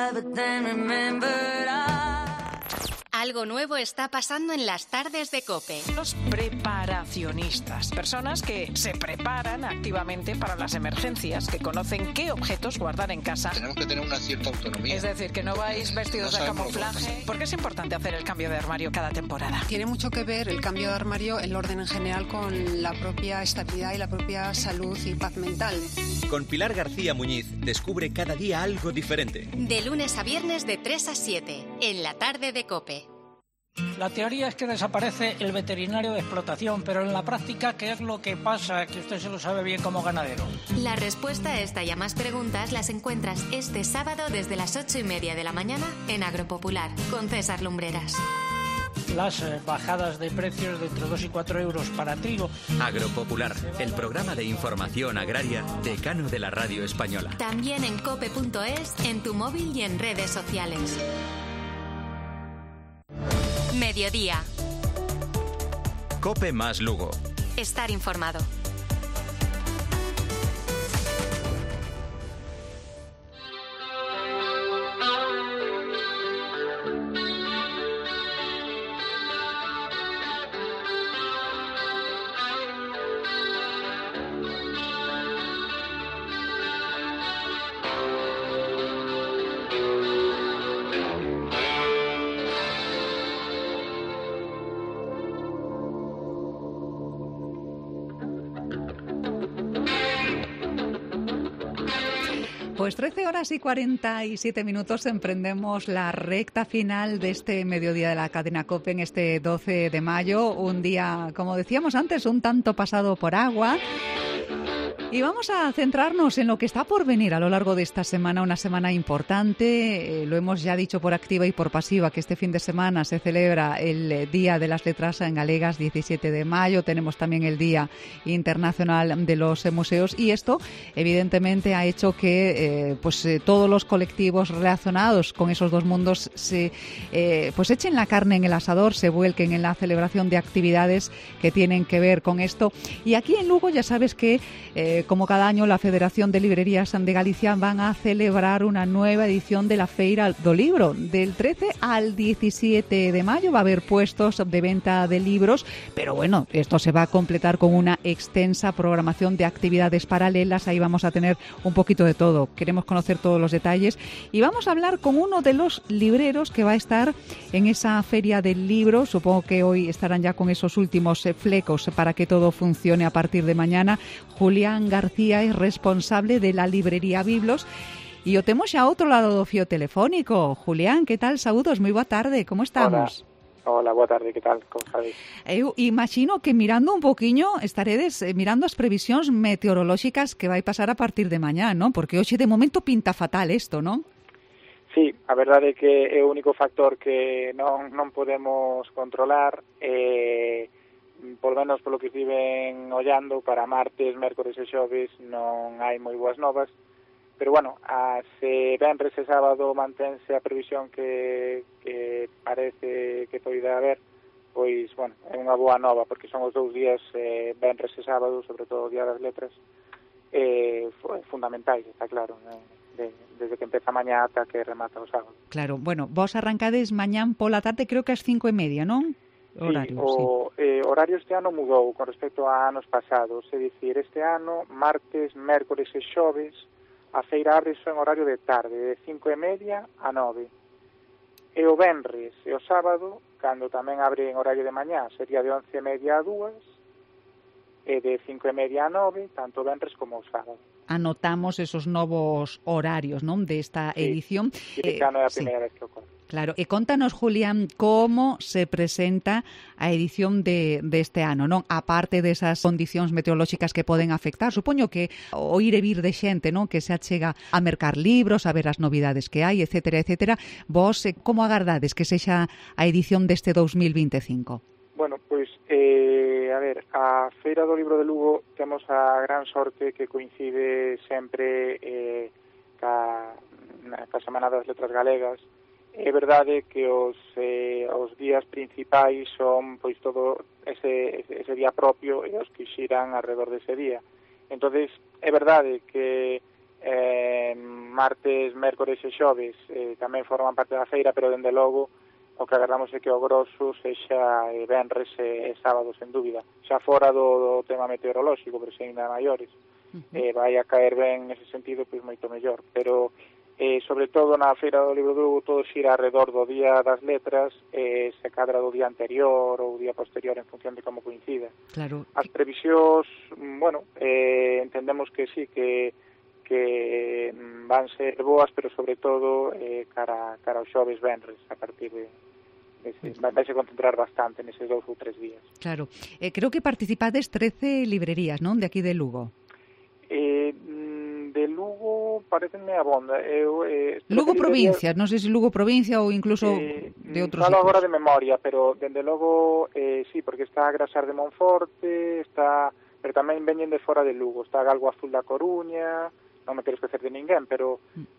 Algo nuevo está pasando en las tardes de COPE. Los preparacionistas, personas que se preparan activamente para las emergencias, que conocen qué objetos guardar en casa. Tenemos que tener una cierta autonomía. Es decir, que no vais vestidos no de camuflaje. ¿Por qué es importante hacer el cambio de armario cada temporada? Tiene mucho que ver el cambio de armario, el orden en general, con la propia estabilidad y la propia salud y paz mental. Con Pilar García Muñiz, descubre cada día algo diferente. De lunes a viernes de tres a siete, en la tarde de COPE. La teoría es que desaparece el veterinario de explotación, pero en la práctica, ¿qué es lo que pasa? Que usted se lo sabe bien como ganadero. La respuesta a esta y a más preguntas las encuentras este sábado desde las ocho y media de la mañana en Agropopular, con César Lumbreras. Las eh, bajadas de precios de entre dos y cuatro euros para trigo. Agropopular, el programa de información agraria decano de la radio española. También en cope punto es, en tu móvil y en redes sociales. Mediodía. COPE más Lugo. Estar informado. Pues trece horas y cuarenta y siete minutos emprendemos la recta final de este mediodía de la cadena COPE en este doce de mayo, un día, como decíamos antes, un tanto pasado por agua. Y vamos a centrarnos en lo que está por venir a lo largo de esta semana, una semana importante. Eh, lo hemos ya dicho por activa y por pasiva, que este fin de semana se celebra el Día de las Letras en Galegas, diecisiete de mayo. Tenemos también el Día Internacional de los Museos y esto, evidentemente, ha hecho que eh, pues eh, todos los colectivos relacionados con esos dos mundos se eh, pues echen la carne en el asador, se vuelquen en la celebración de actividades que tienen que ver con esto. Y aquí en Lugo ya sabes que eh, como cada año, la Federación de Librerías de Galicia van a celebrar una nueva edición de la Feira do Libro. Del trece al diecisiete de mayo va a haber puestos de venta de libros, pero bueno, esto se va a completar con una extensa programación de actividades paralelas. Ahí vamos a tener un poquito de todo. Queremos conocer todos los detalles y vamos a hablar con uno de los libreros que va a estar en esa Feria del Libro. Supongo que hoy estarán ya con esos últimos flecos para que todo funcione a partir de mañana. Julián García es responsable de la librería Biblos e o temos xa outro lado do fío telefónico. Julián, que tal? Saúdos, moi boa tarde, como estamos? Hola, Hola boa tarde, que tal? Como sabes? Eu imagino que mirando un poquinho estaredes eh, mirando as previsións meteorolóxicas que vai pasar a partir de mañá, non? Porque hoxe de momento pinta fatal isto, non? Sí, a verdade é que é o único factor que non, non podemos controlar. eh... Por lo menos polo que estiven ollando, para martes, mércores e xoves non hai moi boas novas, pero bueno, as eh, venres e sábado mantense a previsión que, que parece que poida haber, pois, bueno, é unha boa nova, porque son os dous días, eh, venres e sábado, sobre todo o Día das Letras, eh, fundamentais, está claro, eh, de, desde que empeza mañá ata que remata o sábado. Claro, bueno, vos arrancades mañán pola tarde, creo que ás cinco e media, non? Horario, sí, o sí. eh, horario este ano mudou con respecto a anos pasados, é dicir, este ano, martes, mércores e xoves, a feira abre en horario de tarde, de cinco e media a nove. E o venres e o sábado, cando tamén abre en horario de mañá, sería de once e media a dúas, e de cinco e media a nove, tanto o venres como o sábado. Anotamos esos novos horarios, non, desta sí, edición. Sí, eh, xa non é a primeira sí. vez que ocorre. Claro, e contanos, Julián, como se presenta a edición de, de este ano, non? A parte desas condicións meteorolóxicas que poden afectar, supoño que o ir e vir de xente, non? Que se achega a mercar libros, a ver as novidades que hai, etcétera, etcétera. Vos, como agardades que sexa a edición deste dos mil vinte e cinco? Bueno, pois, eh, a ver, a Feira do Libro de Lugo temos a gran sorte que coincide sempre eh, ca, ca Semana das Letras Galegas. É verdade que os, eh, os días principais son pois todo ese, ese día propio e os que xiran alrededor dese día. Entonces é verdade que eh, martes, mércores e xoves eh, tamén forman parte da feira, pero dende logo o que agardamos é que o grosso sexa eh, venres e, e sábado, sen dúbida. Xa fora do, do tema meteorolóxico, pero sen ainda maiores. Uh-huh. eh, vai a caer ben nese sentido, pois moito mellor. Pero Eh, sobre todo na Feira do Libro do Lugo todo xira alrededor do Día das Letras, eh, se cadra do día anterior ou día posterior en función de como coincida. Claro. As previsións, bueno, eh, entendemos que sí, que que van ser boas, pero sobre todo eh, cara, cara aos xoves venres, a partir de ese, vai se concentrar bastante neses dous ou tres días. Claro. Eh, creo que participades trece librerías, non, de aquí de Lugo? Eh, de Lugo parecenme abonda. Eu, eh, Lugo provincia, non sei se Lugo provincia ou incluso eh, de outros sitios. Falo agora de memoria, pero dende logo eh, sí, porque está a Grasar de Monforte, está, pero tamén veñen de fora de Lugo, está Galgo Azul da Coruña, non me quero esquecer de ninguén, pero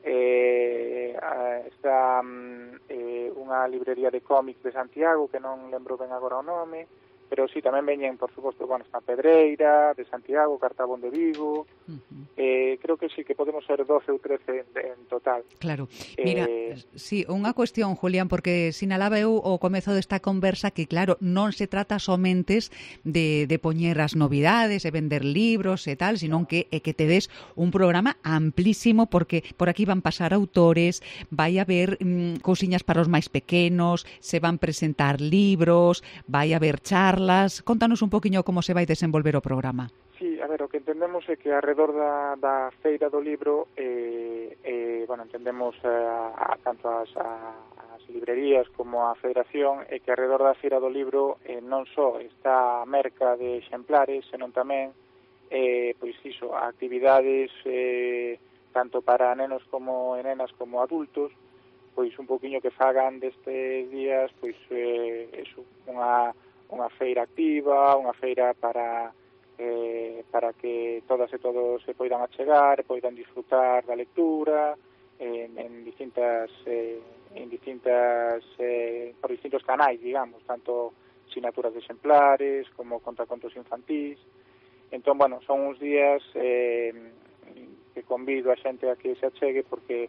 eh, está eh, unha librería de cómics de Santiago, que non lembro ben agora o nome, pero sí, tamén veñen, por suposto, bueno, está Pedreira, de Santiago, Cartabón de Vigo, uh-huh. eh, creo que sí, que podemos ser doce ou trece en, en total. Claro, mira, eh, sí, unha cuestión, Julián, porque sinalaba eu ao comezo desta conversa que, claro, non se trata somente de, de poñer as novidades, e vender libros e tal, sino que é que te des un programa amplísimo, porque por aquí van pasar autores, vai haber mm, cousiñas para os máis pequenos, se van presentar libros, vai haber charlas. Contanos un poquinho como se vai desenvolver o programa. Sí, a ver, o que entendemos é que alrededor da, da Feira do Libro eh, bueno, entendemos eh, a, a, tanto as, a, as librerías como a Federación, é que alrededor da Feira do Libro eh, non só está a merca de exemplares, senón tamén eh, pois iso, actividades eh, tanto para nenos como nenas como adultos, pois un poquinho que fagan destes días pois eh, eso, unha, unha feira activa, unha feira para eh, para que todas e todos se poidan achegar, poidan disfrutar da lectura en, en distintas eh, en distintas eh, por distintos canais, digamos, tanto sinaturas de exemplares como contacontos infantís. Entón, bueno, son uns días eh, que convido a xente a que se achegue porque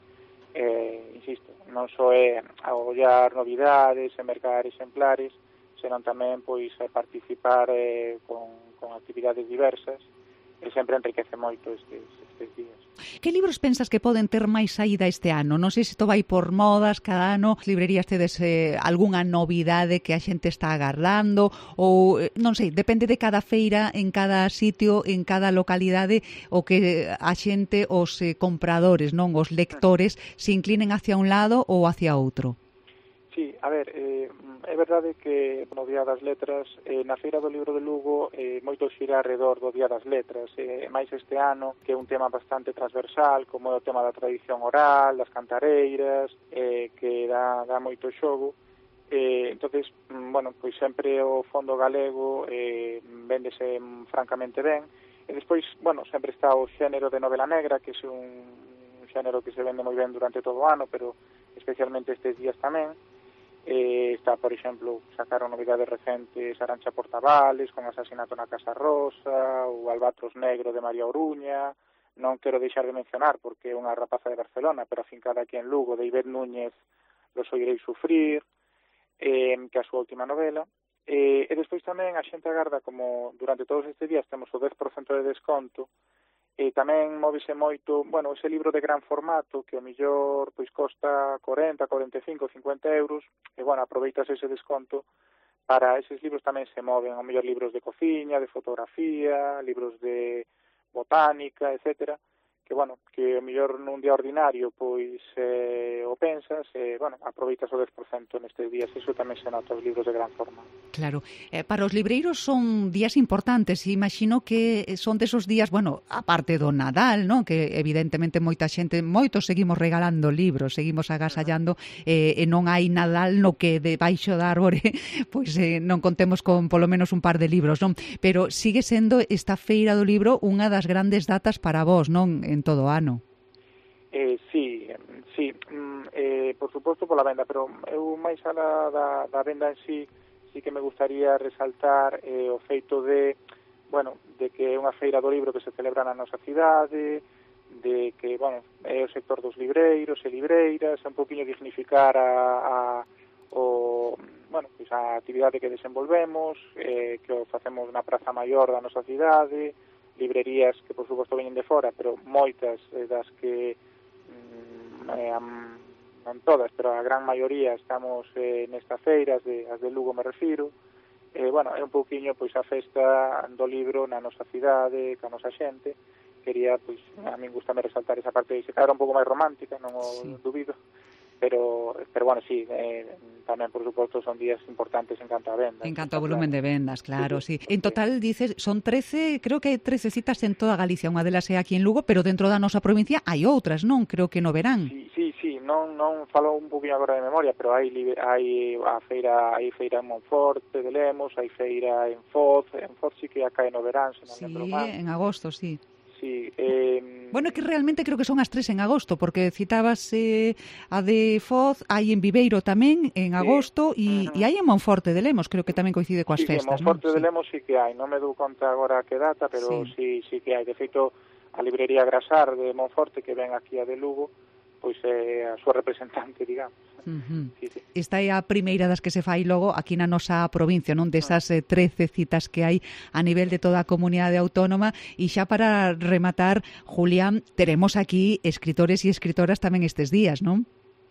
eh, insisto, non só é a ollar novidades e mercar exemplares, senón tamén pois a participar eh, con con actividades diversas, e sempre enriquece moito estes, estes días. Que libros pensas que poden ter máis saída este ano? Non sei se isto vai por modas, cada ano as librerías tedes eh, algunha novidade que a xente está agardando, ou, non sei, depende de cada feira, en cada sitio, en cada localidade, o que a xente, os eh, compradores, non os lectores, se inclinen hacia un lado ou hacia outro. Sí, a ver, eh, é verdade que no Día das Letras, eh, na Feira do Libro de Lugo, eh, moito xira alrededor do Día das Letras, eh, máis este ano, que é un tema bastante transversal, como é o tema da tradición oral, das cantareiras, eh, que dá, dá moito xogo. Eh, entonces, bueno, pois sempre o fondo galego eh, véndese francamente ben, e despois, bueno, sempre está o xénero de novela negra, que é un, un xénero que se vende moi ben durante todo o ano, pero especialmente estes días tamén. Eh, está, por exemplo, sacaron novidades recentes Arancha Portavales con Asasinato na Casa Rosa, o Albatros Negro de María Oruña. Non quero deixar de mencionar porque é unha rapaza de Barcelona, pero afincada aquí en Lugo, de Ivette Núñez, Los oirei sufrir, eh, que é a súa última novela. Eh, e despois tamén a xente agarda, como durante todos estes días temos o dez por cento de desconto, e tamén móvese moito, bueno, ese libro de gran formato que o millor pois costa corenta, corenta e cinco, cincuenta euros, e bueno, aproveitas ese desconto para eses libros tamén se moven, o mellor libros de cociña, de fotografía, libros de botánica, etcétera, que bueno, que o mellor nun día ordinario pois eh, o pensas e, bueno, aproveitas o dez por cento nestes días, iso tamén se nota os libros de gran forma. Claro, eh, para os libreiros son días importantes, e imagino que son desos días, bueno, aparte do Nadal, non? Que evidentemente moita xente, moitos seguimos regalando libros, seguimos agasallando, eh, e non hai Nadal no que debaixo da árbore pois eh, non contemos con polo menos un par de libros, non? Pero sigue sendo esta Feira do Libro unha das grandes datas para vós, non? En todo o ano. Eh, sí, sí, mm, eh, por suposto pola venda, pero eu máis ala da, da venda en sí, sí que me gustaría resaltar eh, o feito de, bueno, de que é unha feira do libro que se celebra na nosa cidade, de que, bueno, é o sector dos libreiros e libreiras, é un poquinho dignificar a, a o, bueno, pues a actividade que desenvolvemos, eh, que o facemos na Praza Maior da nosa cidade, librerías que por suposto veñen de fora, pero moitas eh, das que mm, eh, non todas, pero a gran maioría estamos eh, nesta feira, as de, as de Lugo me refiro. Eh, bueno, é un pouquiño pois a festa do libro na nosa cidade, ca nosa xente. Quería, pois, a min gustame resaltar esa parte, se claro, un pouco máis romántica, non o sí. dubido, pero, pero bueno, sí, eh, tamén, por suposto, son días importantes en canto a vendas. En canto a volumen de vendas, claro, sí. sí. En total, dices, son trece, creo que hai trece citas en toda Galicia, unha delas é aquí en Lugo, pero dentro da nosa provincia hai outras, non? Creo que no verán. Sí, sí, sí, non, non falo un poquinho agora de memoria, pero hai, hai a feira, hai feira en Monforte de Lemos, hai feira en Foz, en Foz sí que acá no verán, se non sí, lembro mal. Sí, en agosto, sí. Sí, eh... Bueno, é que realmente creo que son as tres en agosto, porque citabas eh, a de Foz, hai en Viveiro tamén, en agosto, e sí. uh-huh. hai en Monforte de Lemos, creo que tamén coincide coas sí, festas, en Monforte non? de sí. Lemos sí que hai, non me dou conta agora que data, pero sí, sí, sí que hai. De feito, a librería Grasar de Monforte, que ven aquí a de Lugo, pois é a súa representante, digamos. Uh-huh. Sí, sí. Esta é a primeira das que se fai logo aquí na nosa provincia, non? Desas eh, trece citas que hai a nivel de toda a comunidade autónoma. E xa para rematar, Julián, teremos aquí escritores e escritoras tamén estes días, non?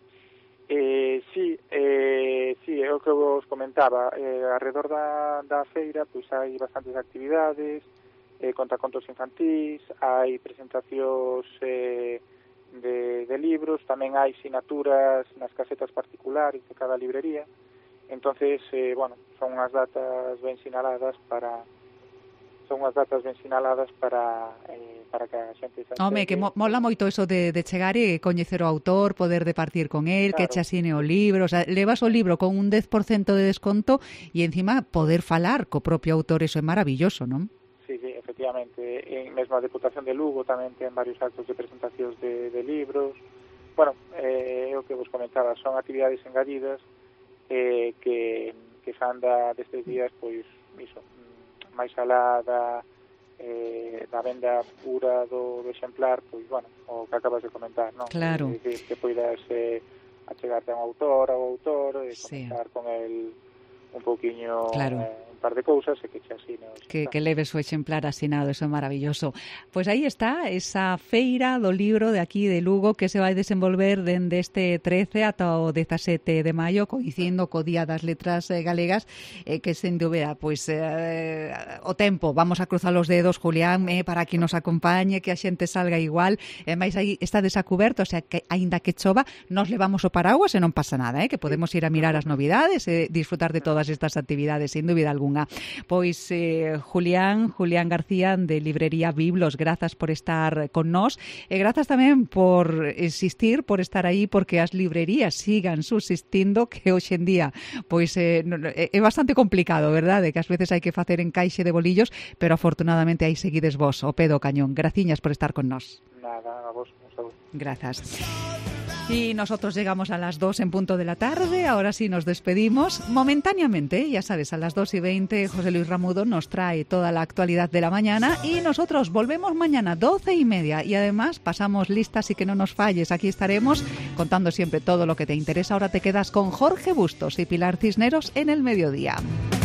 Eh, sí, eh, sí, é o que vos comentaba. Eh, alrededor da, da feira pois hai bastantes actividades, eh, contacontos infantís, hai presentacións eh, de, de libros, tamén hai sinaturas nas casetas particulares de cada librería. Entonces, eh, bueno, son unhas datas ben sinaladas para son unhas datas ben sinaladas para eh, para que a xente se Home, que mo mola moito eso de, de chegar e coñecer o autor, poder de partir con el, claro, que che asine o libro, o sea, levas o libro con un dez por cento de desconto e encima poder falar co propio autor, eso é maravilloso, non? Sí, sí, efectivamente. En mesmo a Deputación de Lugo tamén ten varios actos de presentacións de, de libros. Bueno, eh, o que vos comentaba, son actividades engadidas eh, que, que fan da, destes días, pois, iso, máis alá da, eh, da venda pura do, do exemplar, pois, bueno, o que acabas de comentar, non? Claro. Que, que poidas eh, achegarte a un autor, ao autor, e comentar sí. con el un pouquiño... Claro. Eh, par de cousas e que che asine. Que, que leves o exemplar asinado, eso é maravilloso. Pois aí está esa feira do libro de aquí de Lugo que se vai desenvolver dende este trece ata o dezasete de maio, coincidindo co Día das Letras Galegas, eh, que sen dúbida, pois eh, o tempo, vamos a cruzar os dedos, Julián, eh, para que nos acompañe, que a xente salga igual, e máis aí está desacuberto, o sea, que aínda que chova, nos levamos o paraguas e non pasa nada, eh, que podemos ir a mirar as novidades e disfrutar de todas estas actividades, sin dúbida alguna. Pois eh, Julián, Julián García de Librería Biblos, grazas por estar con nós e grazas tamén por existir, por estar aí, porque as librerías sigan subsistindo, que hoxe en día pois eh, é bastante complicado, verdade? Que ás veces hai que facer encaixe de bolillos, pero afortunadamente aí seguides vos, o pé do cañón. Graciñas por estar con nós. Nada, a vos, un saludo. Grazas. Y nosotros llegamos a las dos en punto de la tarde. Ahora sí nos despedimos momentáneamente. Ya sabes, a las dos y veinte José Luis Ramudo nos trae toda la actualidad de la mañana y nosotros volvemos mañana doce y media. Y además pasamos listas y que no nos falles. Aquí estaremos contando siempre todo lo que te interesa. Ahora te quedas con Jorge Bustos y Pilar Cisneros en el mediodía.